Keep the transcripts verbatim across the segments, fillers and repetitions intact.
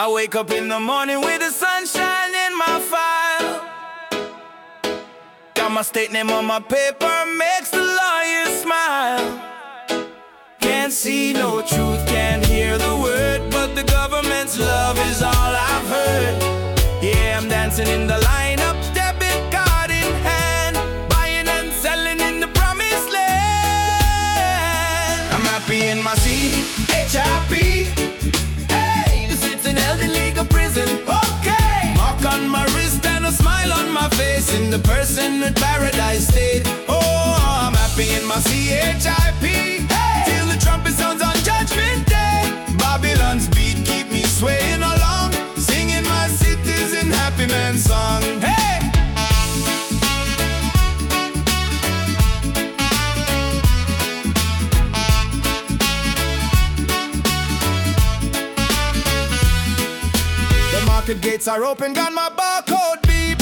I wake up in the morning with the sunshine in my file. Got my state name on my paper, makes the lawyer smile. Can't see no truth, can't hear the word, but the government's love is all I've heard. Yeah, I'm dancing in the lineup, debit card in hand, buying and selling in the promised land. I'm happy in my C H I P. Hey, this is an elder legal prison. Okay, mark on my wrist and a smile on my face in the person at Paradise State. Oh, I'm happy in my C H I P. Hey, till the trumpet sounds on Judgment Day. Babylon's beat keep me swaying along, singing my Citizen Happy Man song. Hey! The market gates are open, got my barcode beep.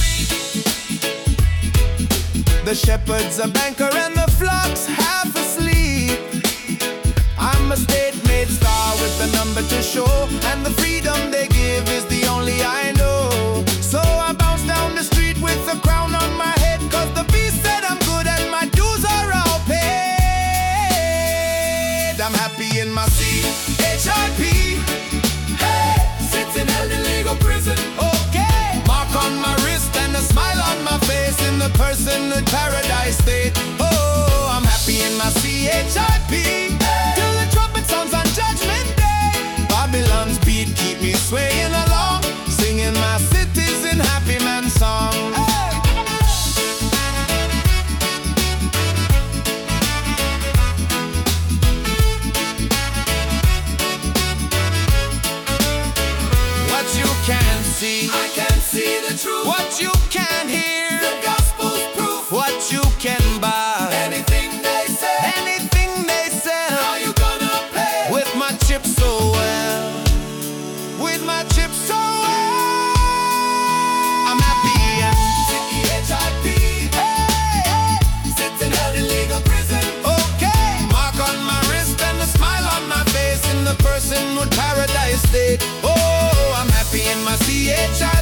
The shepherd's a banker and the flock's half asleep. I'm a state-made star with a number to show, and the freedom they give is the only I know. So I bounce down the street with a crown on my head, cause the beast said I'm good and my dues are all paid. I'm happy in my C H I P. Hey, sits in elder legal prison. Okay, mark on my wrist and a smile on my face in the person at Paradise State. Oh, I'm happy in my C H I P. Till the trumpet sounds on Judgment Day. Babylon's beat keep me swaying along, singing my Citizen Happy Man song. Hey! What you can see, I can see the truth. what you can hear, The gospel's proof. what you can buy, Anything they say, anything they sell. how you gonna pay? With my chips so well, with my chips so well, I'm happy and C H I P. hey, hey, Sits in elder legal prison. okay. Mark on my wrist and a smile on my face in the person with Paradise State. Oh, I'm happy in my C H I